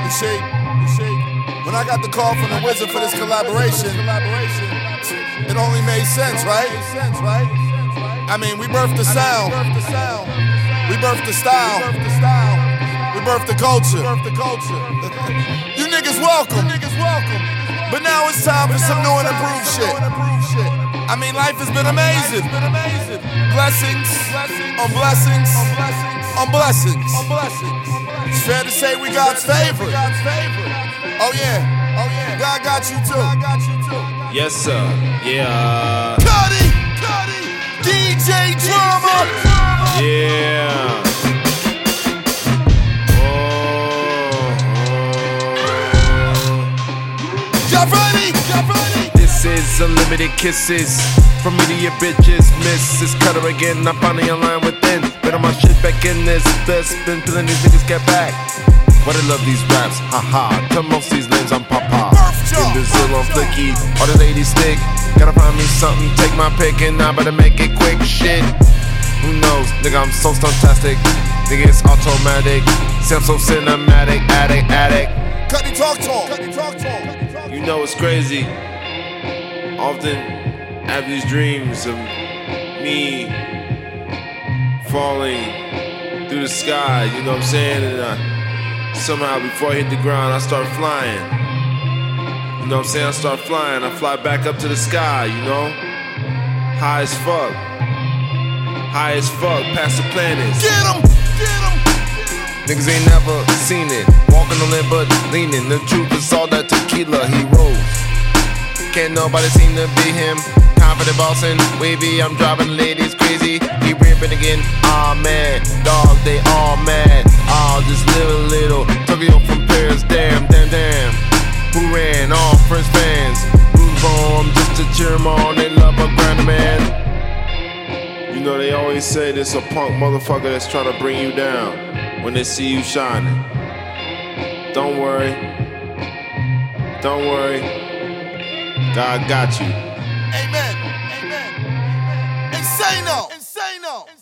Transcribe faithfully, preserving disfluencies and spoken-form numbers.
You see, you see, when I got the call from the Wizard for this collaboration, it only made sense, right? I mean, we birthed the sound, we birthed the style, we birthed the culture. You niggas welcome, but now it's time for some new and improved shit. I mean, life has been amazing. Blessings on blessings on blessings. It's fair to say we God's favorite. Oh yeah, God got you too. Yes, sir. Yeah. Cuddy, D J Drama. Yeah. Y'all ready? Y'all ready? This is unlimited kisses from me to your bitches. Missus Cutter again, I'm finally online within. Better my shit back in this. Best been feeling these niggas get back. But I love these raps, haha. Tell most these names I'm Papa. In Brazil on flicky, all the ladies stick. Gotta find me something, take my pick, and I better make it quick. Shit, who knows? Nigga, I'm so stuntastic. Nigga, it's automatic. See, I'm so cinematic, addict, addict. Cuddy talk talk. Cuddy talk talk. You know it's crazy. Often have these dreams of me falling through the sky, you know what I'm saying? And I, somehow before I hit the ground, I start flying. You know what I'm saying? I start flying. I fly back up to the sky, you know? High as fuck. High as fuck, past the planets. Get 'em! Get 'em! Niggas ain't never seen it. Walking on it but leaning. The truth is all that tequila he rolls. Can't nobody seem to be him. Confident bossing, wavy, I'm driving ladies crazy. He ripping again, aw oh, man. Dog, they all mad. Aw, oh, just little, little. Tokyo from Paris, damn, damn, damn. Who ran? All French fans. Roots on, just to cheer them on. They love a grand man. You know they always say this a punk motherfucker that's trying to bring you down when they see you shining. Don't worry. Don't worry. God got you. Amen. Amen. Insano. Insano.